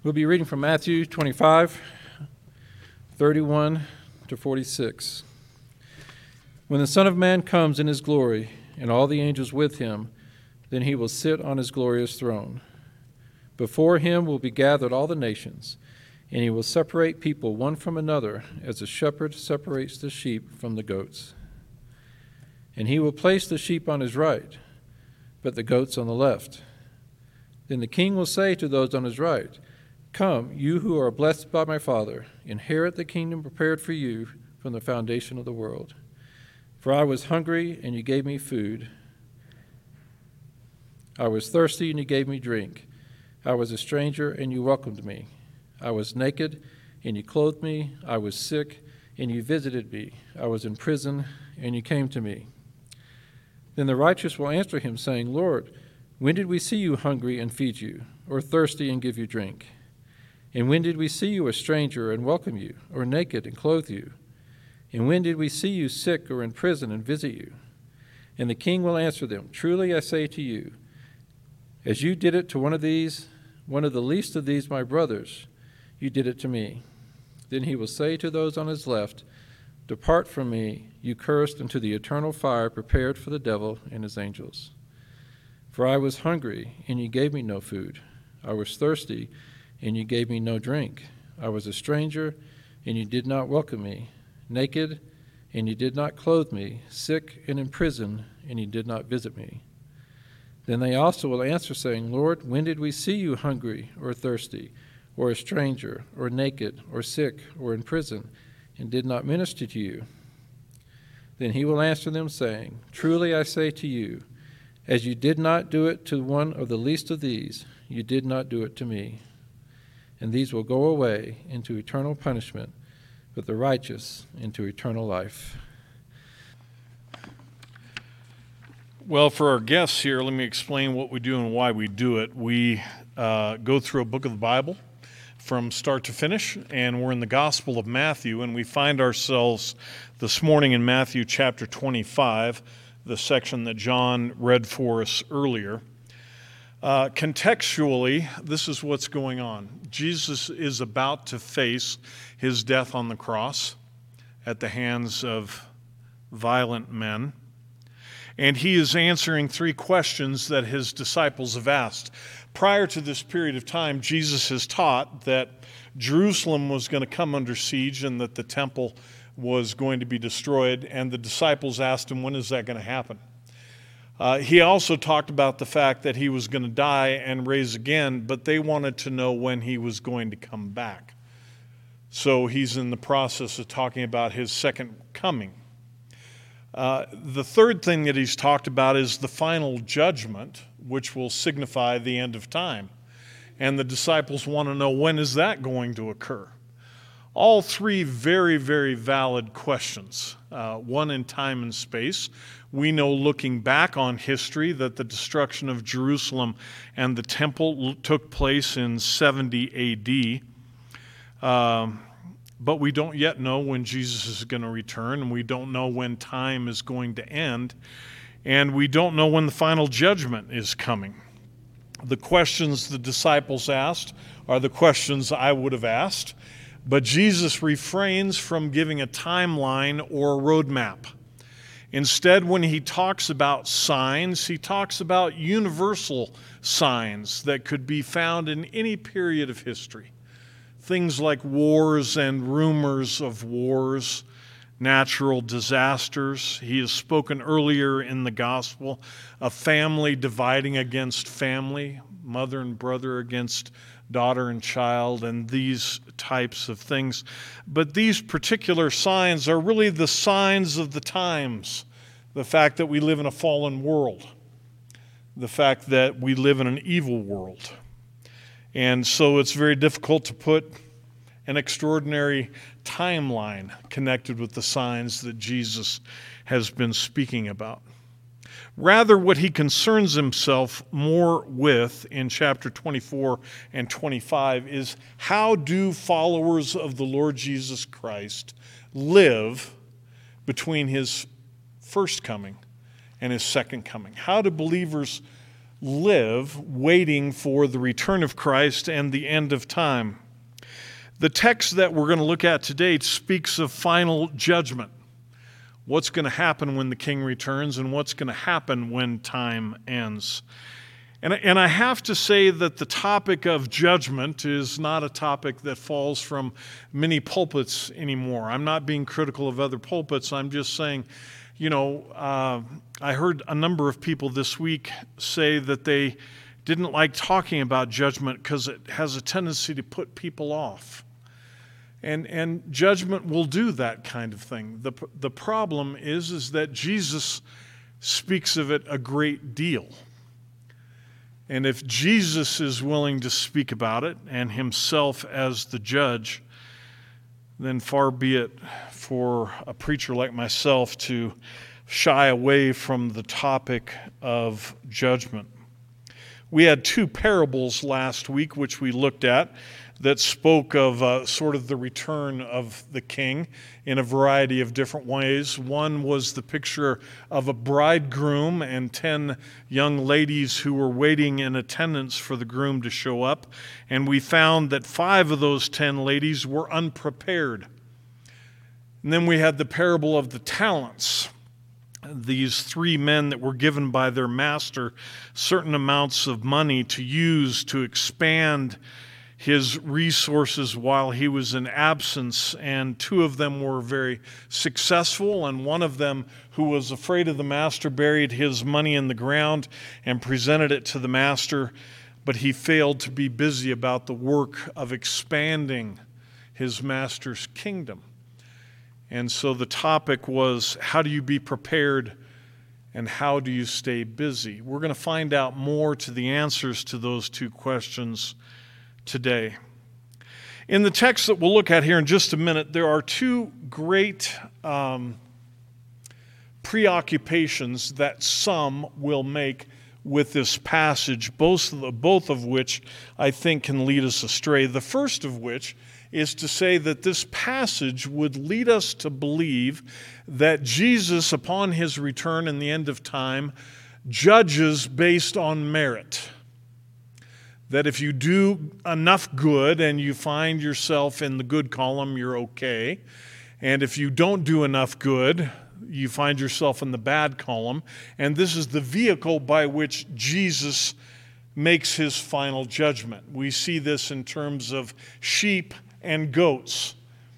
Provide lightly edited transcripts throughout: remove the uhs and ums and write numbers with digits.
We'll be reading from Matthew 25, 31 to 46. When the Son of Man comes in his glory, and all the angels with him, then he will sit on his glorious throne. Before him will be gathered all the nations, and he will separate people one from another, as a shepherd separates the sheep from the goats. And he will place the sheep on his right, but the goats on the left. Then the king will say to those on his right, "Come, you who are blessed by my Father, inherit the kingdom prepared for you from the foundation of the world. For I was hungry, and you gave me food. I was thirsty, and you gave me drink. I was a stranger, and you welcomed me. I was naked, and you clothed me. I was sick, and you visited me. I was in prison, and you came to me." Then the righteous will answer him, saying, "Lord, when did we see you hungry and feed you, or thirsty and give you drink? And when did we see you a stranger and welcome you, or naked and clothe you? And when did we see you sick or in prison and visit you?" And the king will answer them, "Truly I say to you, as you did it to one of the least of these my brothers, you did it to me." Then he will say to those on his left, "Depart from me, you cursed, into the eternal fire prepared for the devil and his angels. For I was hungry, and you gave me no food. I was thirsty, and you gave me no drink. I was a stranger, and you did not welcome me. Naked, and you did not clothe me. Sick and in prison, and you did not visit me." Then they also will answer, saying, "Lord, when did we see you hungry or thirsty, or a stranger, or naked, or sick, or in prison, and did not minister to you?" Then he will answer them, saying, "Truly I say to you, as you did not do it to one of the least of these, you did not do it to me." And these will go away into eternal punishment, but the righteous into eternal life. Well, for our guests here, let me explain what we do and why we do it. We go through a book of the Bible from start to finish, and we're in the Gospel of Matthew, and we find ourselves this morning in Matthew chapter 25, the section that John read for us earlier. Contextually, this is what's going on. Jesus is about to face his death on the cross at the hands of violent men. And he is answering three questions that his disciples have asked. Prior to this period of time, Jesus has taught that Jerusalem was going to come under siege and that the temple was going to be destroyed. And the disciples asked him, when is that going to happen? He also talked about the fact that he was going to die and raise again, but they wanted to know when he was going to come back. So he's in the process of talking about his second coming. The third thing that he's talked about is the final judgment, which will signify the end of time. And the disciples want to know, when is that going to occur? All three very, very valid questions, one in time and space. We know, looking back on history, that the destruction of Jerusalem and the temple took place in 70 A.D., but we don't yet know when Jesus is going to return, and we don't know when time is going to end, and we don't know when the final judgment is coming. The questions the disciples asked are the questions I would have asked, but Jesus refrains from giving a timeline or a roadmap. Instead, when he talks about signs, he talks about universal signs that could be found in any period of history. Things like wars and rumors of wars, natural disasters. He has spoken earlier in the gospel of family dividing against family, mother and brother against daughter and child, and these types of things. But these particular signs are really the signs of the times. The fact that we live in a fallen world. The fact that we live in an evil world. And so it's very difficult to put an extraordinary timeline connected with the signs that Jesus has been speaking about. Rather, what he concerns himself more with in chapter 24 and 25 is, how do followers of the Lord Jesus Christ live between his first coming and his second coming? How do believers live waiting for the return of Christ and the end of time. The text that we're going to look at today speaks of final judgment. What's going to happen when the King returns and what's going to happen when time ends. And I have to say that the topic of judgment is not a topic that falls from many pulpits anymore. I'm not being critical of other pulpits. I'm just saying, I heard a number of people this week say that they didn't like talking about judgment because it has a tendency to put people off. And judgment will do that kind of thing. The problem is that Jesus speaks of it a great deal. And if Jesus is willing to speak about it and himself as the judge, then far be it for a preacher like myself to shy away from the topic of judgment. We had two parables last week which we looked at that spoke of sort of the return of the King in a variety of different ways. One was the picture of a bridegroom and 10 young ladies who were waiting in attendance for the groom to show up. And we found that 5 of those 10 ladies were unprepared. And then we had the parable of the talents. These 3 men that were given by their master certain amounts of money to use to expand his resources while he was in absence, and 2 of them were very successful, and one of them, who was afraid of the master, buried his money in the ground and presented it to the master, but he failed to be busy about the work of expanding his master's kingdom. And so the topic was, how do you be prepared and how do you stay busy? We're going to find out more to the answers to those 2 questions today. In the text that we'll look at here in just a minute, there are 2 great preoccupations that some will make with this passage, both of which I think can lead us astray. The first of which is to say that this passage would lead us to believe that Jesus, upon his return in the end of time, judges based on merit. That if you do enough good and you find yourself in the good column, you're okay. And if you don't do enough good, you find yourself in the bad column. And this is the vehicle by which Jesus makes his final judgment. We see this in terms of sheep and goats.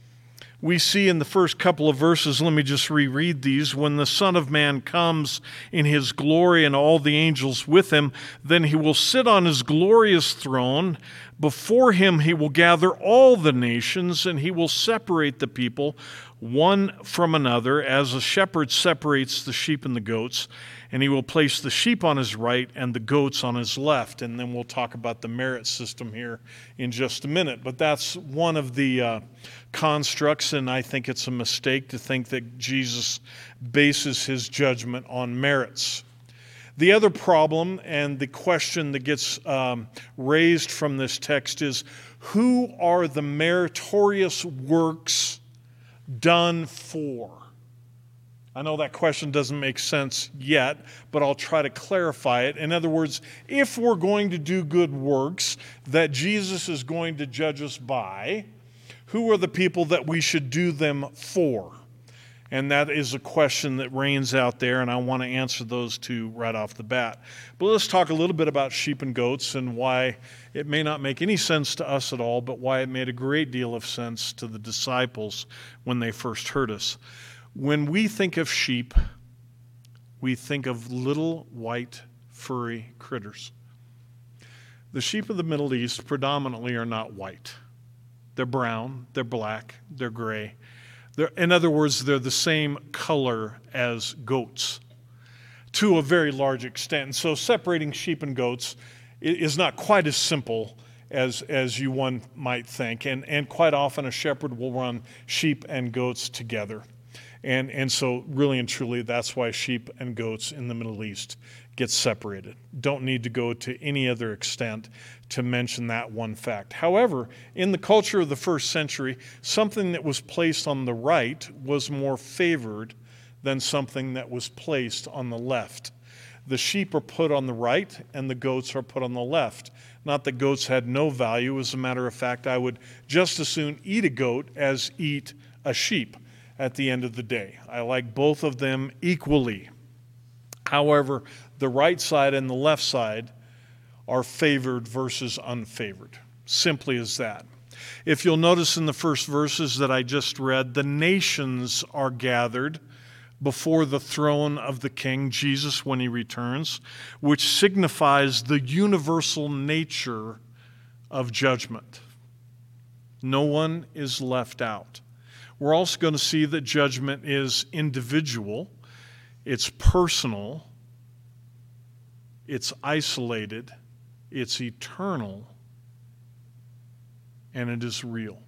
We see in the first couple of verses, let me just reread these. When the Son of Man comes in his glory and all the angels with him, then he will sit on his glorious throne. Before him he will gather all the nations, and he will separate the people one from another, as a shepherd separates the sheep and the goats. And he will place the sheep on his right and the goats on his left. And then we'll talk about the merit system here in just a minute. But that's one of the constructs, and I think it's a mistake to think that Jesus bases his judgment on merits. The other problem and the question that gets raised from this text is, who are the meritorious works done for? I know that question doesn't make sense yet, but I'll try to clarify it. In other words, if we're going to do good works that Jesus is going to judge us by, who are the people that we should do them for? And that is a question that reigns out there, and I want to answer those 2 right off the bat. But let's talk a little bit about sheep and goats and why it may not make any sense to us at all, but why it made a great deal of sense to the disciples when they first heard us. When we think of sheep, we think of little white furry critters. The sheep of the Middle East predominantly are not white. They're brown, they're black, they're gray. In other words, they're the same color as goats to a very large extent. And so separating sheep and goats is not quite as simple as one might think. And quite often a shepherd will run sheep and goats together. And so really and truly, that's why sheep and goats in the Middle East get separated. Don't need to go to any other extent to mention that one fact. However, in the culture of the first century, something that was placed on the right was more favored than something that was placed on the left. The sheep are put on the right and the goats are put on the left. Not that goats had no value. As a matter of fact, I would just as soon eat a goat as eat a sheep at the end of the day. I like both of them equally. However, the right side and the left side are favored versus unfavored. Simply as that. If you'll notice in the first verses that I just read, the nations are gathered before the throne of the King, Jesus, when he returns, which signifies the universal nature of judgment. No one is left out. We're also going to see that judgment is individual, it's personal, it's isolated, it's eternal, and it is real.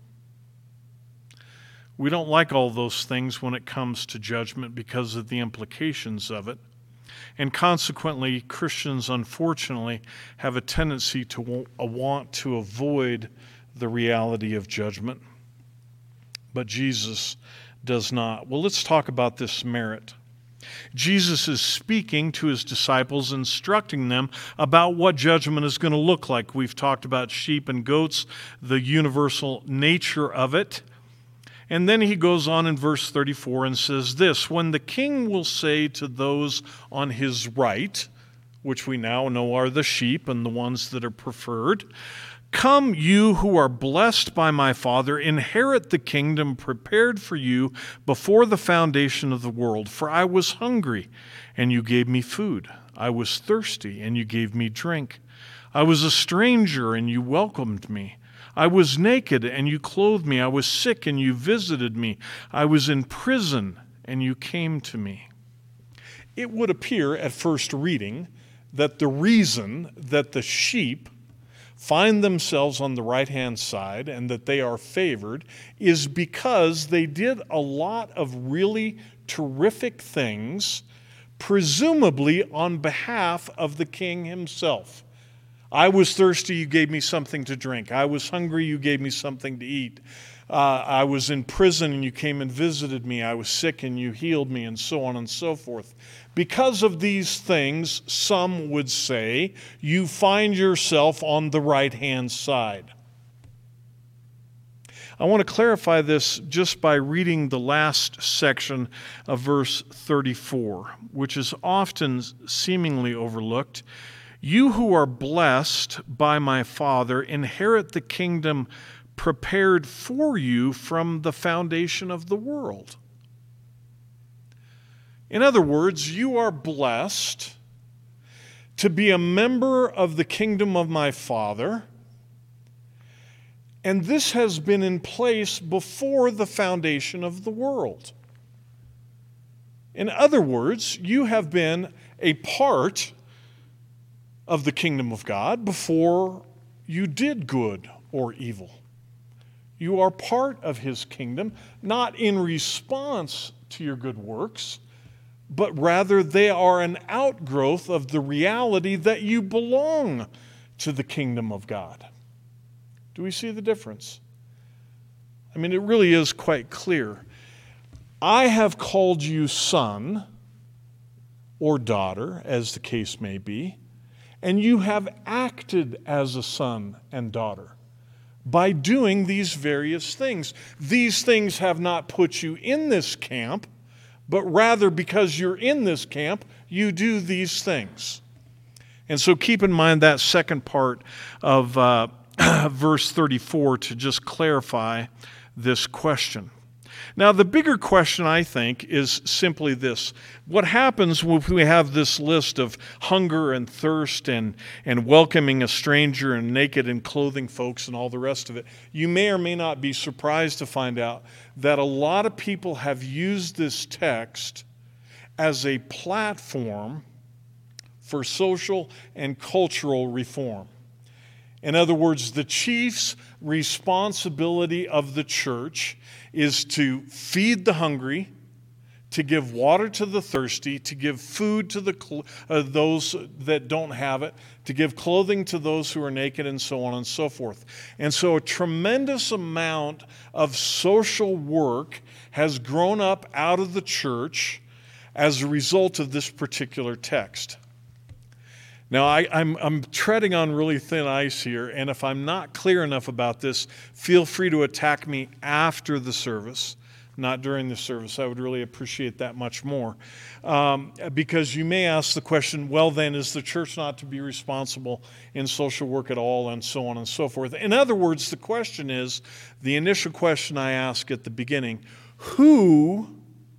We don't like all those things when it comes to judgment because of the implications of it. And consequently, Christians, unfortunately, have a tendency to want to avoid the reality of judgment. But Jesus does not. Well, let's talk about this merit. Jesus is speaking to his disciples, instructing them about what judgment is going to look like. We've talked about sheep and goats, the universal nature of it. And then he goes on in verse 34 and says this, when the king will say to those on his right, which we now know are the sheep and the ones that are preferred, come, you who are blessed by my Father, inherit the kingdom prepared for you before the foundation of the world. For I was hungry, and you gave me food. I was thirsty, and you gave me drink. I was a stranger, and you welcomed me. I was naked, and you clothed me. I was sick, and you visited me. I was in prison, and you came to me. It would appear at first reading that the reason that the sheep find themselves on the right-hand side and that they are favored is because they did a lot of really terrific things, presumably on behalf of the king himself. I was thirsty, you gave me something to drink. I was hungry, you gave me something to eat. I was in prison and you came and visited me. I was sick and you healed me, and so on and so forth. Because of these things, some would say, you find yourself on the right-hand side. I want to clarify this just by reading the last section of verse 34, which is often seemingly overlooked. You who are blessed by my Father inherit the kingdom prepared for you from the foundation of the world. In other words, you are blessed to be a member of the kingdom of my Father, and this has been in place before the foundation of the world. In other words, you have been a part of the kingdom of God before you did good or evil. You are part of his kingdom, not in response to your good works, but rather they are an outgrowth of the reality that you belong to the kingdom of God. Do we see the difference? I mean, it really is quite clear. I have called you son or daughter, as the case may be, and you have acted as a son and daughter by doing these various things. These things have not put you in this camp, but rather because you're in this camp, you do these things. And so keep in mind that second part of verse 34 to just clarify this question. Now, the bigger question, I think, is simply this. What happens when we have this list of hunger and thirst and welcoming a stranger and naked and clothing folks and all the rest of it? You may or may not be surprised to find out that a lot of people have used this text as a platform for social and cultural reform. In other words, the chief's responsibility of the church is to feed the hungry, to give water to the thirsty, to give food to those that don't have it, to give clothing to those who are naked, and so on and so forth. And so a tremendous amount of social work has grown up out of the church as a result of this particular text. Now, I'm treading on really thin ice here, and if I'm not clear enough about this, feel free to attack me after the service, not during the service. I would really appreciate that much more. Because you may ask the question, well then, is the church not to be responsible in social work at all, and so on and so forth? In other words, the question is, the initial question I ask at the beginning, who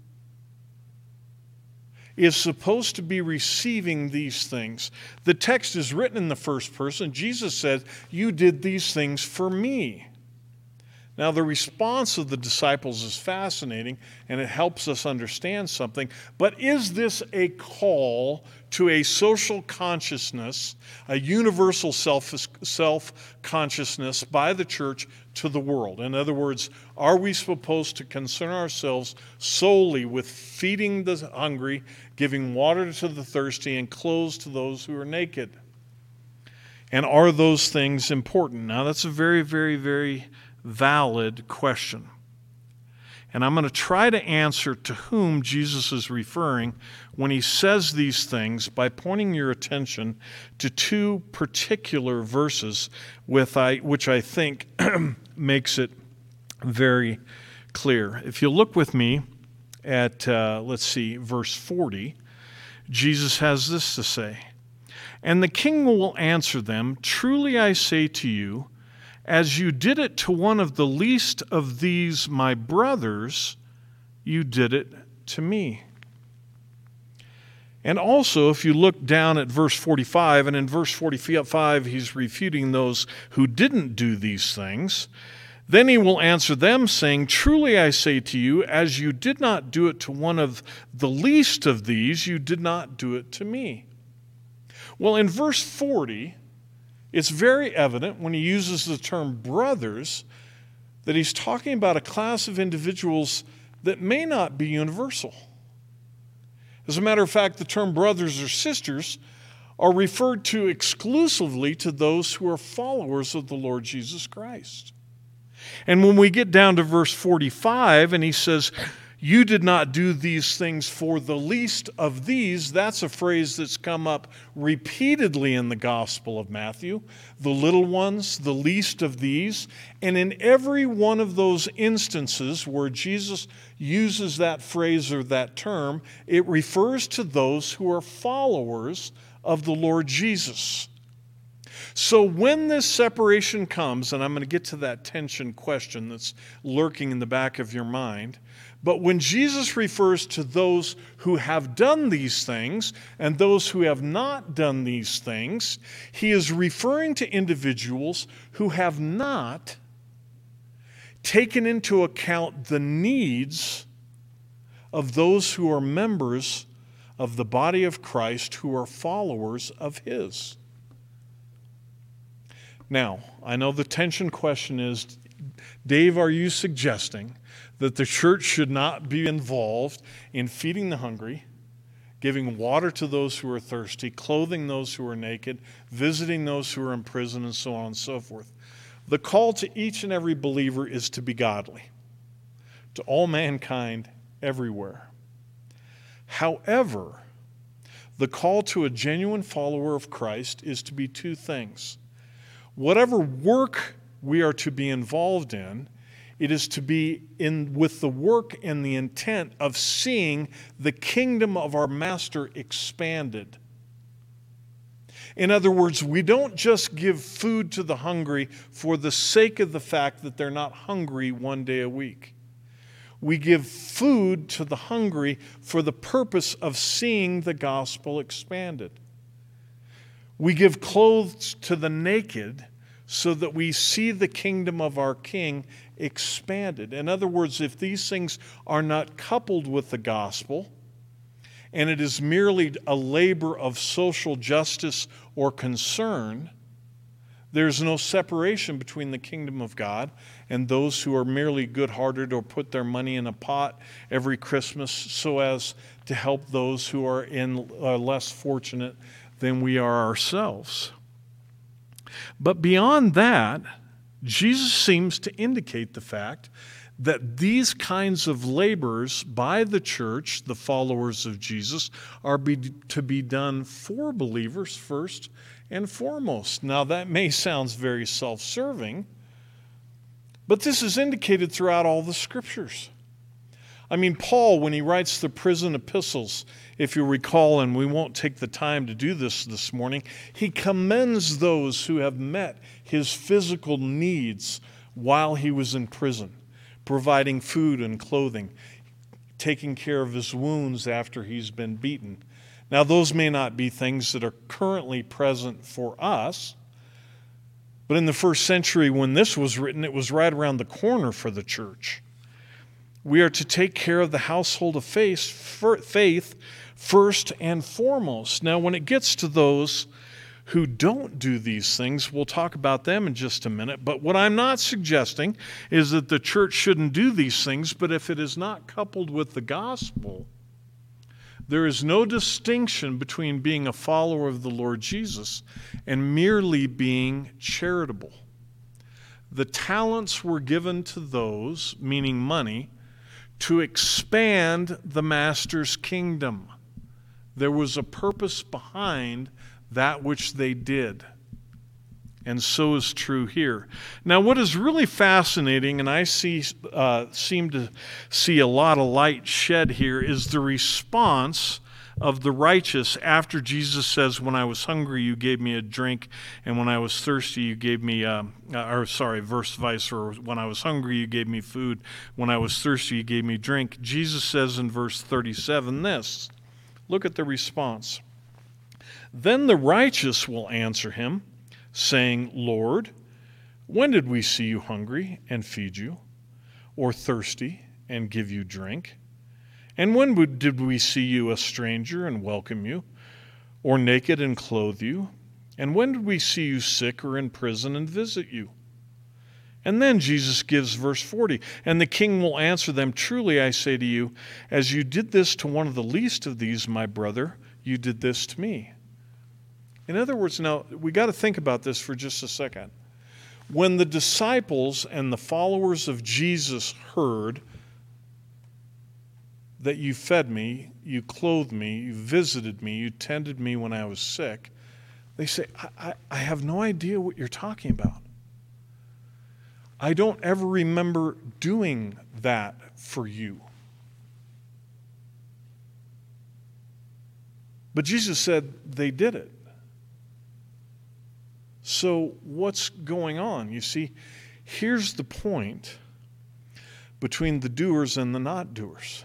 is supposed to be receiving these things? The text is written in the first person. Jesus said, "You did these things for me." Now, the response of the disciples is fascinating, and it helps us understand something. But is this a call to a social consciousness, a universal self-consciousness by the church to the world? In other words, are we supposed to concern ourselves solely with feeding the hungry, giving water to the thirsty, and clothes to those who are naked? And are those things important? Now, that's a very, very, very valid question. And I'm going to try to answer to whom Jesus is referring when he says these things by pointing your attention to two particular verses which I think makes it very clear. If you look with me at, verse 40, Jesus has this to say, "And the king will answer them, 'Truly I say to you, as you did it to one of the least of these my brothers, you did it to me.'" And also, if you look down at verse 45, and in verse 45 he's refuting those who didn't do these things, "Then he will answer them, saying, 'Truly I say to you, as you did not do it to one of the least of these, you did not do it to me.'" Well, in verse 40, it's very evident when he uses the term brothers that he's talking about a class of individuals that may not be universal. As a matter of fact, the term brothers or sisters are referred to exclusively to those who are followers of the Lord Jesus Christ. And when we get down to verse 45 and he says, "You did not do these things for the least of these," that's a phrase that's come up repeatedly in the Gospel of Matthew. The little ones, the least of these. And in every one of those instances where Jesus uses that phrase or that term, it refers to those who are followers of the Lord Jesus. So when this separation comes, and I'm going to get to that tension question that's lurking in the back of your mind, but when Jesus refers to those who have done these things and those who have not done these things, he is referring to individuals who have not taken into account the needs of those who are members of the body of Christ, who are followers of his. Now, I know the tension question is, Dave, are you suggesting that the church should not be involved in feeding the hungry, giving water to those who are thirsty, clothing those who are naked, visiting those who are in prison, and so on and so forth? The call to each and every believer is to be godly, to all mankind everywhere. However, the call to a genuine follower of Christ is to be two things. Whatever work we are to be involved in, it is to be in with the work and the intent of seeing the kingdom of our Master expanded. In other words, we don't just give food to the hungry for the sake of the fact that they're not hungry one day a week. We give food to the hungry for the purpose of seeing the gospel expanded. We give clothes to the naked so that we see the kingdom of our King expanded. In other words, if these things are not coupled with the gospel, and it is merely a labor of social justice or concern, there's no separation between the kingdom of God and those who are merely good-hearted or put their money in a pot every Christmas so as to help those who are less fortunate than we are ourselves. But beyond that, Jesus seems to indicate the fact that these kinds of labors by the church, the followers of Jesus, are to be done for believers first and foremost. Now, that may sound very self-serving, but this is indicated throughout all the Scriptures. I mean, Paul, when he writes the prison epistles, if you recall, and we won't take the time to do this morning, he commends those who have met his physical needs while he was in prison, providing food and clothing, taking care of his wounds after he's been beaten. Now, those may not be things that are currently present for us, but in the first century when this was written, it was right around the corner for the church. We are to take care of the household of faith first and foremost. Now, when it gets to those who don't do these things, we'll talk about them in just a minute. But what I'm not suggesting is that the church shouldn't do these things, but if it is not coupled with the gospel, there is no distinction between being a follower of the Lord Jesus and merely being charitable. The talents were given to those, meaning money, to expand the master's kingdom. There was a purpose behind that which they did. And so is true here. Now, what is really fascinating, and I seem to see a lot of light shed here, is the response of the righteous after Jesus says, when I was hungry, you gave me a drink, and when I was thirsty, you gave me, verse vice, or when I was hungry, you gave me food, when I was thirsty, you gave me drink. Jesus says in verse 37 this, look at the response. Then the righteous will answer him, saying, Lord, when did we see you hungry and feed you, or thirsty and give you drink? And when did we see you a stranger and welcome you, or naked and clothe you? And when did we see you sick or in prison and visit you? And then Jesus gives verse 40, and the king will answer them, truly I say to you, as you did this to one of the least of these, my brother, you did this to me. In other words, now, we got to think about this for just a second. When the disciples and the followers of Jesus heard that you fed me, you clothed me, you visited me, you tended me when I was sick, they say, I have no idea what you're talking about. I don't ever remember doing that for you. But Jesus said they did it. So what's going on? You see, here's the point between the doers and the not doers.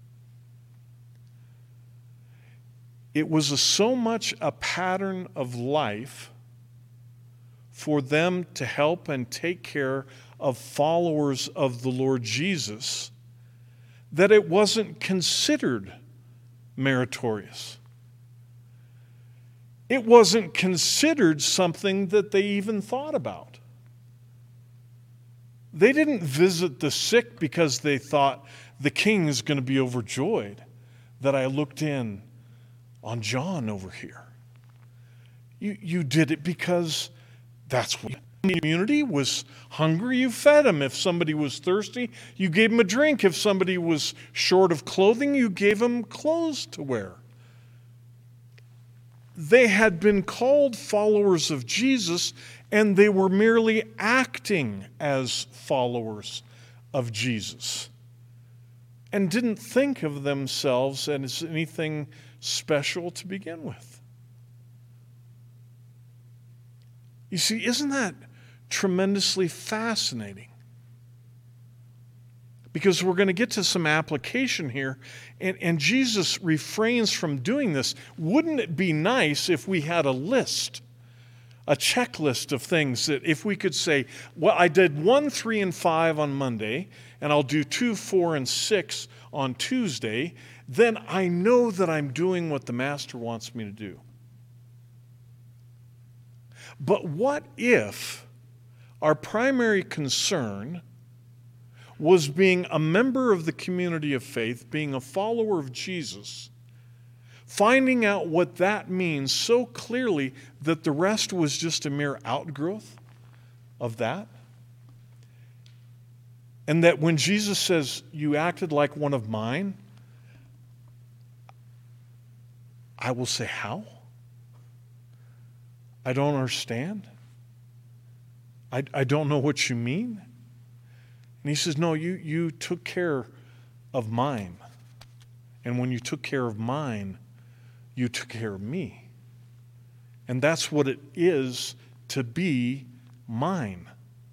It was so much a pattern of life for them to help and take care of followers of the Lord Jesus that it wasn't considered meritorious. It wasn't considered something that they even thought about. They didn't visit the sick because they thought the king is going to be overjoyed that I looked in on John over here. You did it because that's what the community was hungry, you fed them. If somebody was thirsty, you gave them a drink. If somebody was short of clothing, you gave them clothes to wear. They had been called followers of Jesus, and they were merely acting as followers of Jesus and didn't think of themselves as anything special to begin with. You see, isn't that tremendously fascinating? Because we're going to get to some application here, and Jesus refrains from doing this. Wouldn't it be nice if we had a list, a checklist of things that if we could say, well, I did 1, 3, and 5 on Monday, and I'll do 2, 4, and 6 on Tuesday, then I know that I'm doing what the Master wants me to do. But what if our primary concern was being a member of the community of faith, being a follower of Jesus, finding out what that means so clearly that the rest was just a mere outgrowth of that? And that when Jesus says, you acted like one of mine, I will say, how? I don't understand. I don't know what you mean. And he says, no, you took care of mine. And when you took care of mine, you took care of me. And that's what it is to be mine.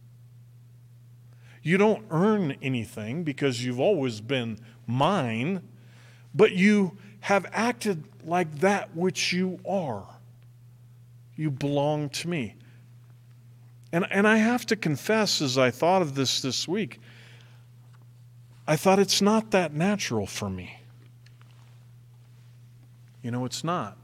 You don't earn anything because you've always been mine, but you have acted like that which you are. You belong to me. And I have to confess, as I thought of this week, I thought it's not that natural for me. You know, it's not.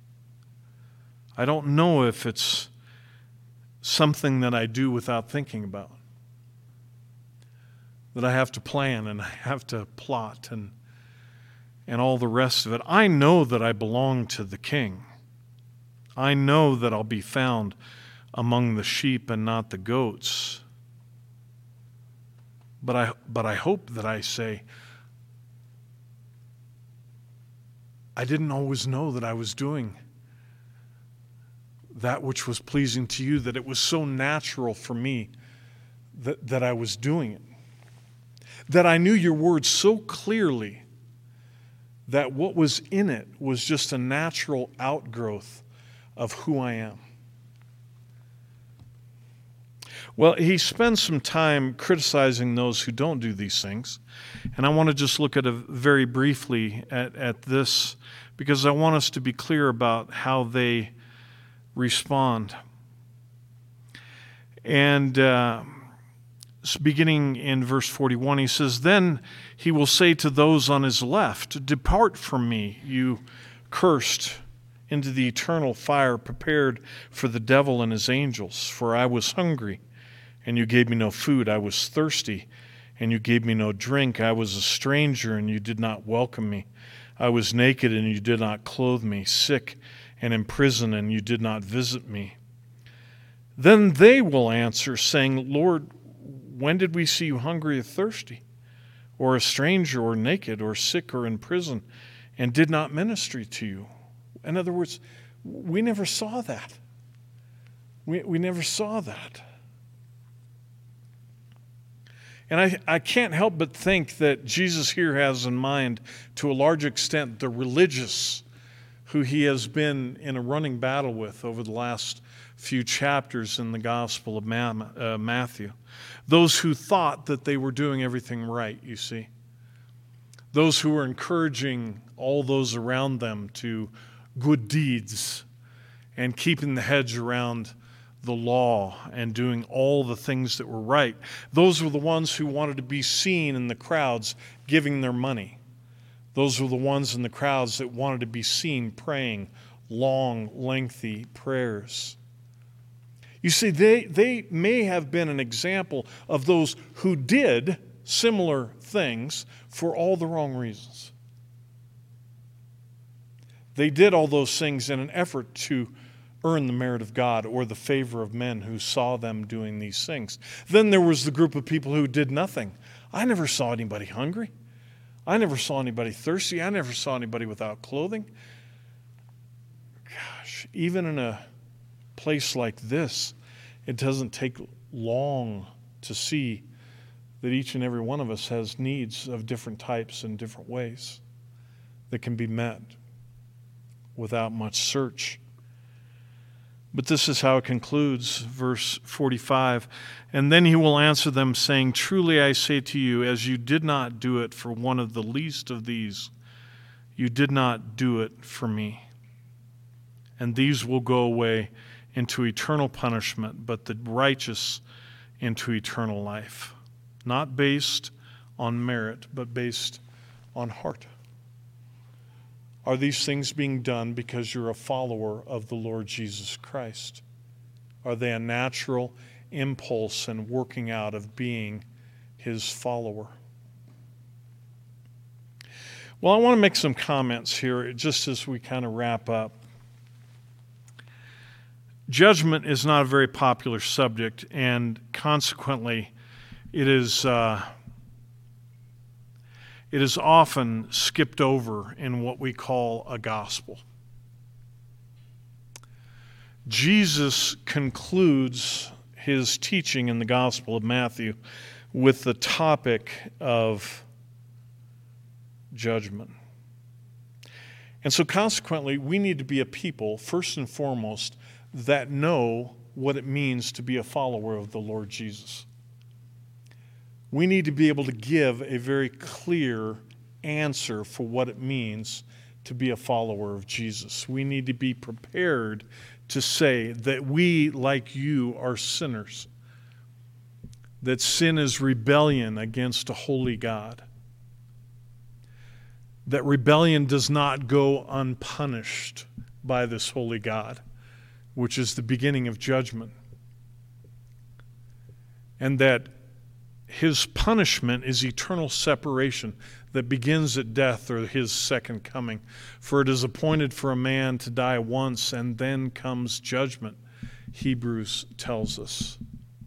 I don't know if it's something that I do without thinking about. That I have to plan and I have to plot and all the rest of it. I know that I belong to the King. I know that I'll be found among the sheep and not the goats. But I hope that I say, I didn't always know that I was doing that which was pleasing to you, that it was so natural for me that I was doing it. That I knew your word so clearly that what was in it was just a natural outgrowth of who I am. Well, he spends some time criticizing those who don't do these things. And I want to just look at very briefly at this, because I want us to be clear about how they respond. And beginning in verse 41, he says, "Then he will say to those on his left, 'Depart from me, you cursed, into the eternal fire prepared for the devil and his angels. For I was hungry, and you gave me no food. I was thirsty, and you gave me no drink. I was a stranger, and you did not welcome me. I was naked, and you did not clothe me, sick and in prison, and you did not visit me.' Then they will answer, saying, 'Lord, when did we see you hungry or thirsty, or a stranger, or naked, or sick, or in prison, and did not minister to you?'" In other words, we never saw that. We never saw that. And I can't help but think that Jesus here has in mind, to a large extent, the religious who he has been in a running battle with over the last few chapters in the Gospel of Matthew. Those who thought that they were doing everything right, you see. Those who were encouraging all those around them to good deeds and keeping the hedge around the law and doing all the things that were right. Those were the ones who wanted to be seen in the crowds giving their money. Those were the ones in the crowds that wanted to be seen praying long, lengthy prayers. You see, they may have been an example of those who did similar things for all the wrong reasons. They did all those things in an effort to earn the merit of God or the favor of men who saw them doing these things. Then there was the group of people who did nothing. I never saw anybody hungry. I never saw anybody thirsty. I never saw anybody without clothing. Gosh, even in a place like this, it doesn't take long to see that each and every one of us has needs of different types and different ways that can be met without much search. But this is how it concludes, verse 45. "And then he will answer them, saying, 'Truly I say to you, as you did not do it for one of the least of these, you did not do it for me.' And these will go away into eternal punishment, but the righteous into eternal life." Not based on merit, but based on heart. Are these things being done because you're a follower of the Lord Jesus Christ? Are they a natural impulse and working out of being his follower? Well, I want to make some comments here just as we kind of wrap up. Judgment is not a very popular subject, and consequently, it is it is often skipped over in what we call a gospel. Jesus concludes his teaching in the Gospel of Matthew with the topic of judgment. And so consequently, we need to be a people, first and foremost, that know what it means to be a follower of the Lord Jesus. We need to be able to give a very clear answer for what it means to be a follower of Jesus. We need to be prepared to say that we, like you, are sinners, that sin is rebellion against a holy God, that rebellion does not go unpunished by this holy God, which is the beginning of judgment, and that his punishment is eternal separation that begins at death or his second coming. For it is appointed for a man to die once, and then comes judgment, Hebrews tells us.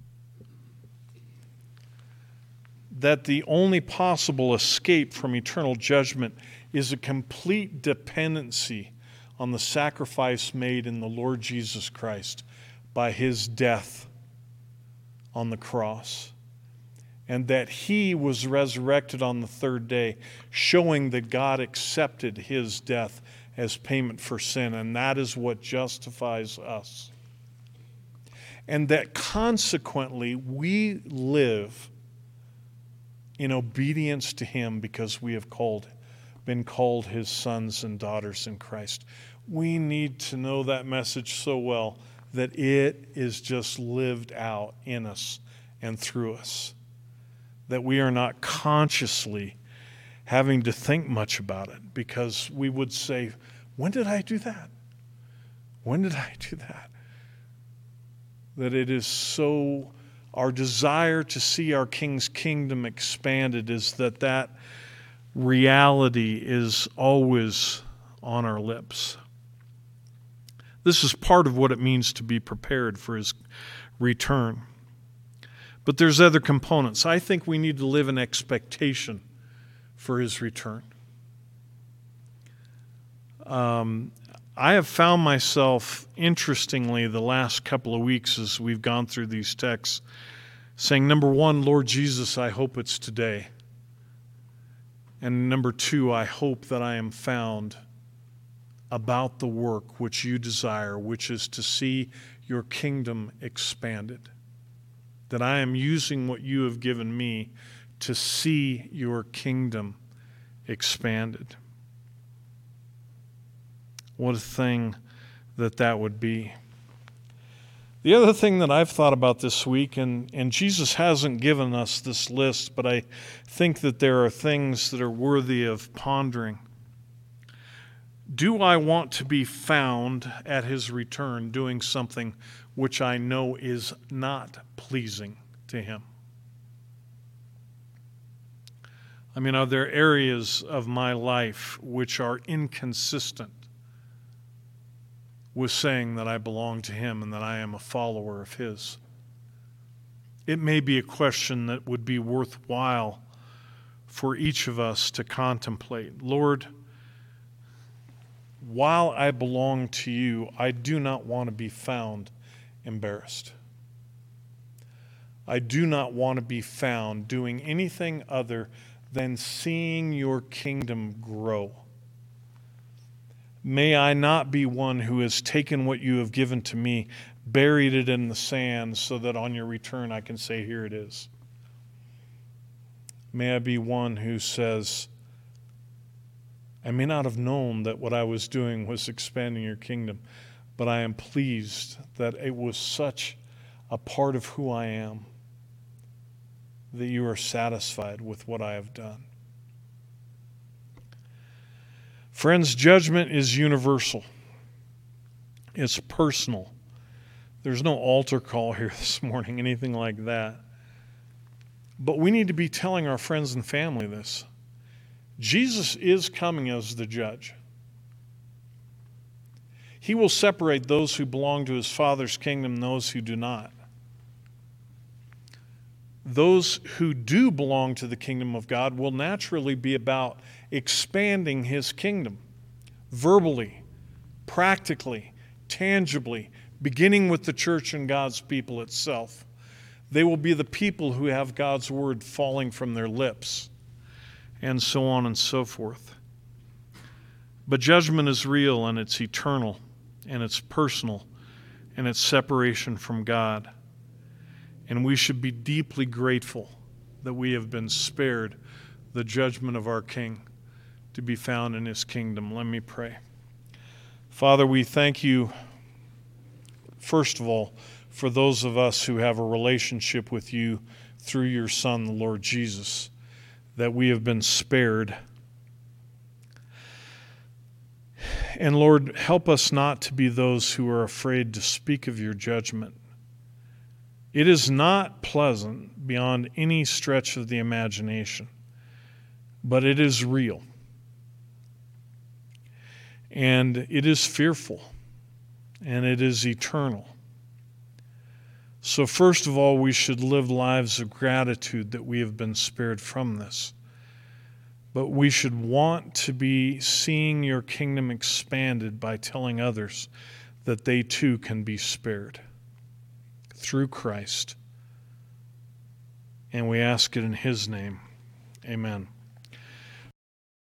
That the only possible escape from eternal judgment is a complete dependency on the sacrifice made in the Lord Jesus Christ by his death on the cross. And that he was resurrected on the third day, showing that God accepted his death as payment for sin, and that is what justifies us. And that consequently we live in obedience to him because we have been called his sons and daughters in Christ. We need to know that message so well that it is just lived out in us and through us. That we are not consciously having to think much about it, because we would say, when did I do that? When did I do that? That it is so, our desire to see our King's kingdom expanded is that reality is always on our lips. This is part of what it means to be prepared for his return. But there's other components. I think we need to live in expectation for his return. I have found myself, interestingly, the last couple of weeks as we've gone through these texts, saying, number one, Lord Jesus, I hope it's today. And number two, I hope that I am found about the work which you desire, which is to see your kingdom expanded. That I am using what you have given me to see your kingdom expanded. What a thing that would be. The other thing that I've thought about this week, and Jesus hasn't given us this list, but I think that there are things that are worthy of pondering. Do I want to be found at his return doing something which I know is not pleasing to him? I mean, are there areas of my life which are inconsistent with saying that I belong to him and that I am a follower of his? It may be a question that would be worthwhile for each of us to contemplate. Lord, while I belong to you, I do not want to be found embarrassed. I do not want to be found doing anything other than seeing your kingdom grow. May I not be one who has taken what you have given to me, buried it in the sand, so that on your return I can say, here it is. May I be one who says, I may not have known that what I was doing was expanding your kingdom, but I am pleased that it was such a part of who I am that you are satisfied with what I have done. Friends, judgment is universal. It's personal. There's no altar call here this morning, anything like that. But we need to be telling our friends and family this. Jesus is coming as the judge. He will separate those who belong to his Father's kingdom and those who do not. those who do belong to the kingdom of God will naturally be about expanding his kingdom verbally, practically, tangibly, beginning with the church and God's people itself. They will be the people who have God's word falling from their lips, and so on and so forth. But judgment is real, and it's eternal, and it's personal, and it's separation from God. And we should be deeply grateful that we have been spared the judgment of our King to be found in his kingdom. Let me pray. Father, we thank you, first of all, for those of us who have a relationship with you through your Son, the Lord Jesus, that we have been spared. And Lord, help us not to be those who are afraid to speak of your judgment. It is not pleasant beyond any stretch of the imagination, but it is real. And it is fearful, and it is eternal. So first of all, we should live lives of gratitude that we have been spared from this. But we should want to be seeing your kingdom expanded by telling others that they too can be spared through Christ. And we ask it in his name. Amen.